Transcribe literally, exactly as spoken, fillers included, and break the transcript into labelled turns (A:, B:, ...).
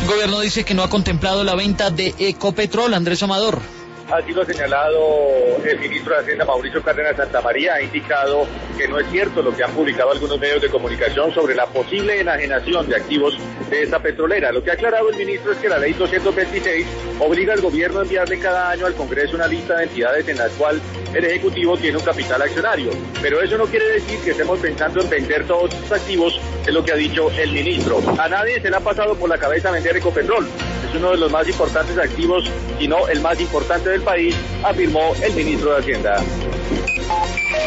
A: gobierno dice que no ha contemplado la venta de Ecopetrol. Andrés Amador.
B: Así lo ha señalado el ministro de Hacienda, Mauricio Cárdenas Santamaría, ha indicado que no es cierto lo que han publicado algunos medios de comunicación sobre la posible enajenación de activos de esta petrolera. Lo que ha aclarado el ministro es que la ley doscientos veintiséis obliga al gobierno a enviarle cada año al Congreso una lista de entidades en las cuales el Ejecutivo tiene un capital accionario. Pero eso no quiere decir que estemos pensando en vender todos estos activos, es lo que ha dicho el ministro. A nadie se le ha pasado por la cabeza vender Ecopetrol. Es uno de los más importantes activos, si no el más importante del país, afirmó el ministro de Hacienda.